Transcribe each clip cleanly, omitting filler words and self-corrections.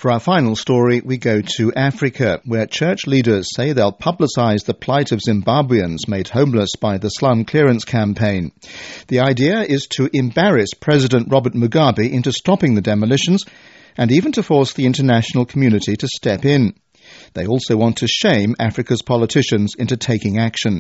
For our final story, we go to Africa, where church leaders say they'll publicise the plight of Zimbabweans made homeless by the slum clearance campaign. The idea is to embarrass President Robert Mugabe into stopping the demolitions and even to force the international community to step in. They also want to shame Africa's politicians into taking action.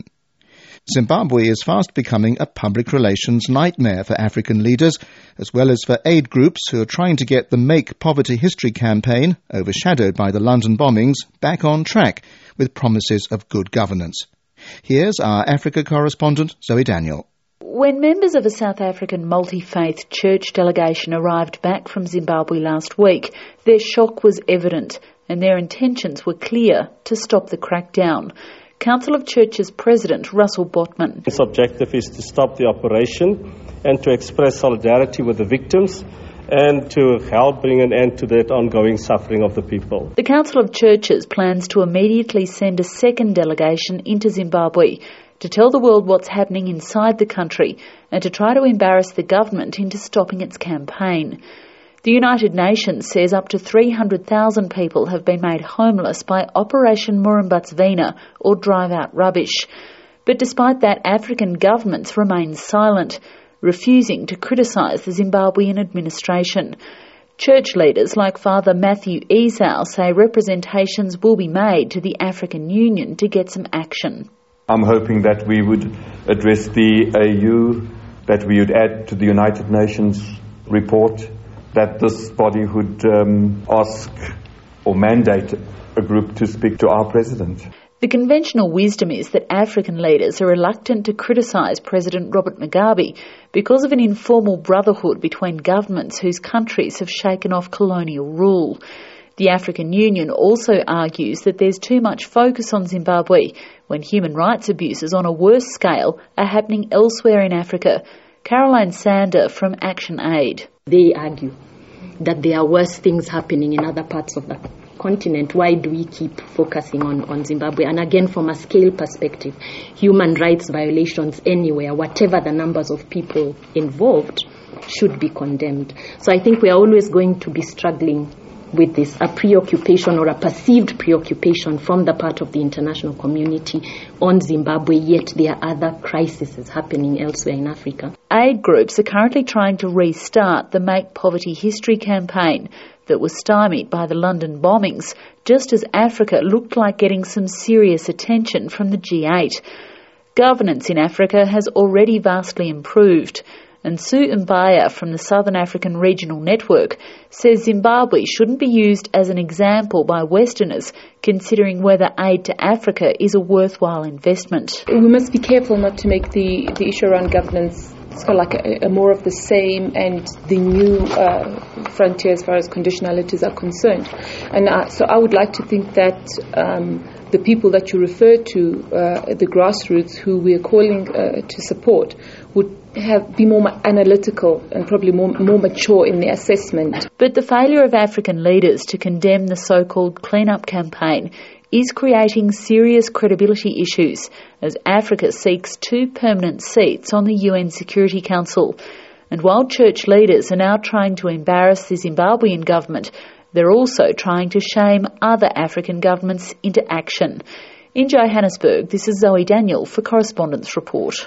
Zimbabwe is fast becoming a public relations nightmare for African leaders, as well as for aid groups who are trying to get the Make Poverty History campaign, overshadowed by the London bombings, back on track with promises of good governance. Here's our Africa correspondent, Zoe Daniel. When members of a South African multi-faith church delegation arrived back from Zimbabwe last week, their shock was evident and their intentions were clear to stop the crackdown. Council of Churches President Russell Botman. Its objective is to stop the operation and to express solidarity with the victims and to help bring an end to that ongoing suffering of the people. The Council of Churches plans to immediately send a second delegation into Zimbabwe to tell the world what's happening inside the country and to try to embarrass the government into stopping its campaign. The United Nations says up to 300,000 people have been made homeless by Operation Murambatsvina, or drive out rubbish. But despite that, African governments remain silent, refusing to criticise the Zimbabwean administration. Church leaders like Father Matthew Esau say representations will be made to the African Union to get some action. I'm hoping that we would address the AU, that we would add to the United Nations report, that this body would ask or mandate a group to speak to our president. The conventional wisdom is that African leaders are reluctant to criticise President Robert Mugabe because of an informal brotherhood between governments whose countries have shaken off colonial rule. The African Union also argues that there's too much focus on Zimbabwe when human rights abuses on a worse scale are happening elsewhere in Africa. Caroline Sander from Action Aid. They argue that there are worse things happening in other parts of the continent. Why do we keep focusing on Zimbabwe? And again, from a scale perspective, human rights violations anywhere, whatever the numbers of people involved, should be condemned. So I think we are always going to be struggling with this, a preoccupation or a perceived preoccupation from the part of the international community on Zimbabwe, yet there are other crises happening elsewhere in Africa. Aid groups are currently trying to restart the Make Poverty History campaign that was stymied by the London bombings, just as Africa looked like getting some serious attention from the G8. Governance in Africa has already vastly improved, and Sue Mbaya from the Southern African Regional Network says Zimbabwe shouldn't be used as an example by Westerners considering whether aid to Africa is a worthwhile investment. We must be careful not to make the issue around governance sort of like a more of the same and the new frontier as far as conditionalities are concerned. And so I would like to think that the people that you refer to, the grassroots who we are calling to support, would be more analytical and probably more mature in their assessment. But the failure of African leaders to condemn the so-called clean-up campaign is creating serious credibility issues as Africa seeks 2 permanent seats on the UN Security Council. And while church leaders are now trying to embarrass the Zimbabwean government, they're also trying to shame other African governments into action. In Johannesburg, this is Zoe Daniel for Correspondents Report.